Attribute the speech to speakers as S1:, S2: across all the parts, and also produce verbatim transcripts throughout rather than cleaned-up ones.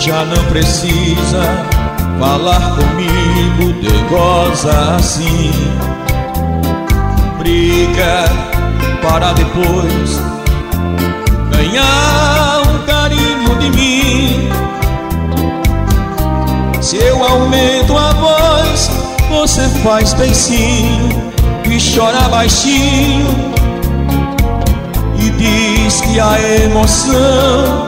S1: Já não precisa falar comigo dengosa assim. Briga para depois ganhar um carinho de mim. Se eu aumento a voz, você faz beicinho e chora baixinho e diz que a emoção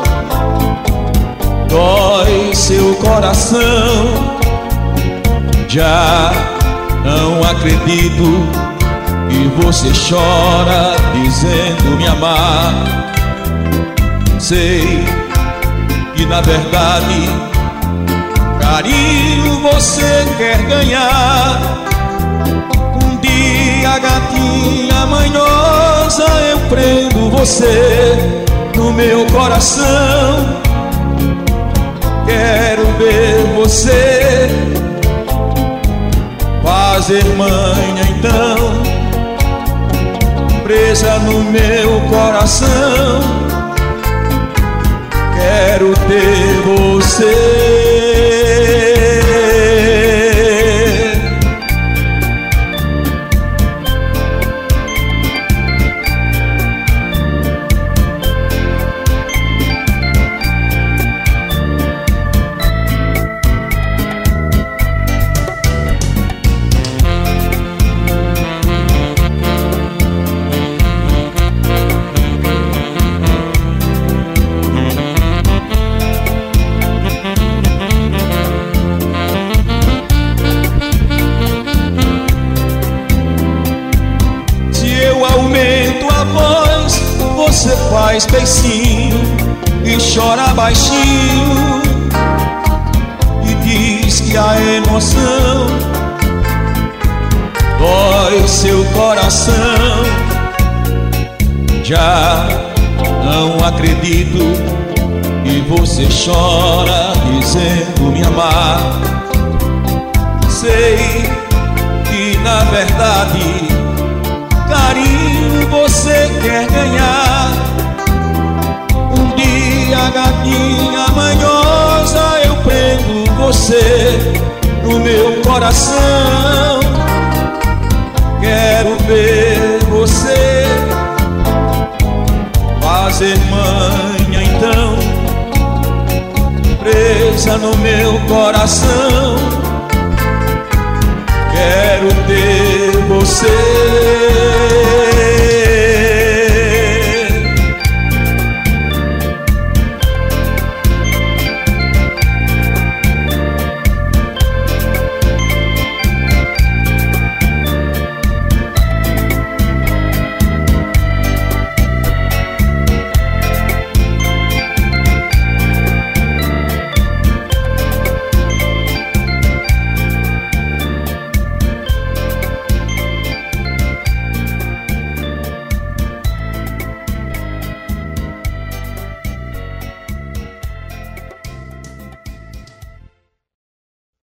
S1: dói seu coração. Já não acredito que você chora dizendo me amar. Sei que na verdade carinho você quer ganhar. Um dia, gatinha manhosa, eu prendo você no meu coração. Quero ver você fazer manha então, presa no meu coração. Quero ter você. Você faz beicinho e chora baixinho e diz que a emoção dói seu coração. Já não acredito que você chora dizendo me amar. Sei que na verdade carinho você quer ganhar. Um dia, gatinha manhosa, eu prendo você no meu coração. Quero ver você fazer manha então, presa no meu coração. Quero ter você.